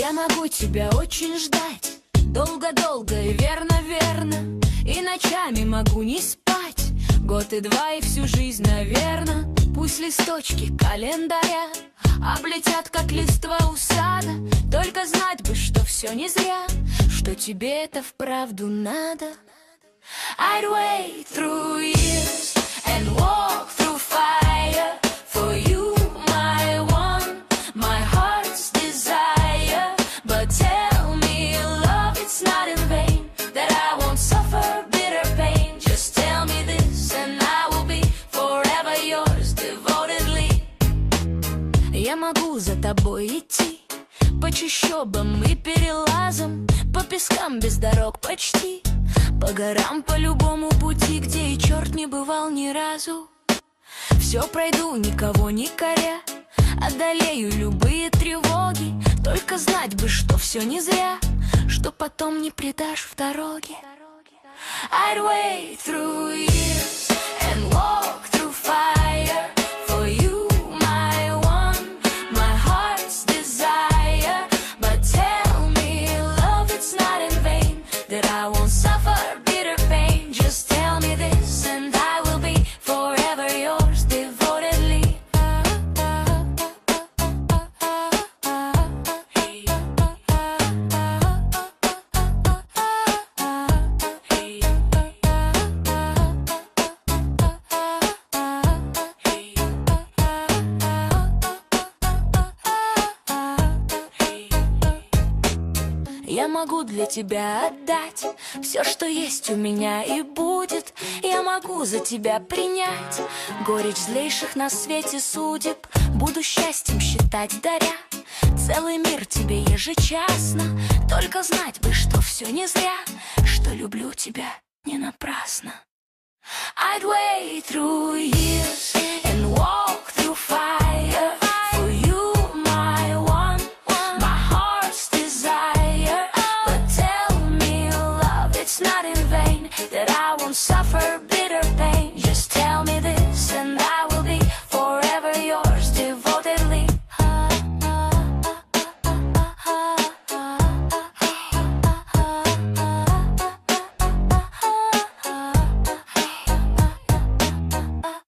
Я могу тебя очень ждать, долго-долго и верно-верно. И ночами могу не спать, год и два и всю жизнь, наверно. Пусть листочки календаря облетят, как листва у сада. Только знать бы, что все не зря, что тебе это вправду надо. I'd wait through years and walk through fire for you, my one, my heart's desire. But tell me, love, it's not in vain, that I won't suffer bitter pain. Just tell me this and I will be forever yours devotedly. Я могу за тобой идти по чащобам и перелазам, по пескам без дорог почти, по горам, по любому пути, где и черт не бывал ни разу. Все пройду, никого не коря, одолею любые тревоги. Только знать бы, что все не зря, что потом не предашь в дороге. I'd wait through years and walk through fire for you, my one, my heart's desire. But tell me, love, it's not in vain, that I won't suffer bitter pain. Just tell me this and I will be forever yours devotedly. Я могу для тебя отдать все, что есть у меня и будет. Я могу за тебя принять горечь злейших на свете судеб. Буду счастьем считать, даря целый мир тебе ежечасно. Только знать бы, что все не зря, что люблю тебя не напрасно. I'd wait through years and walk through fire for you, my one, my heart's desire. But tell me, love, it's not in vain, that I won't suffer bitter pain. Just tell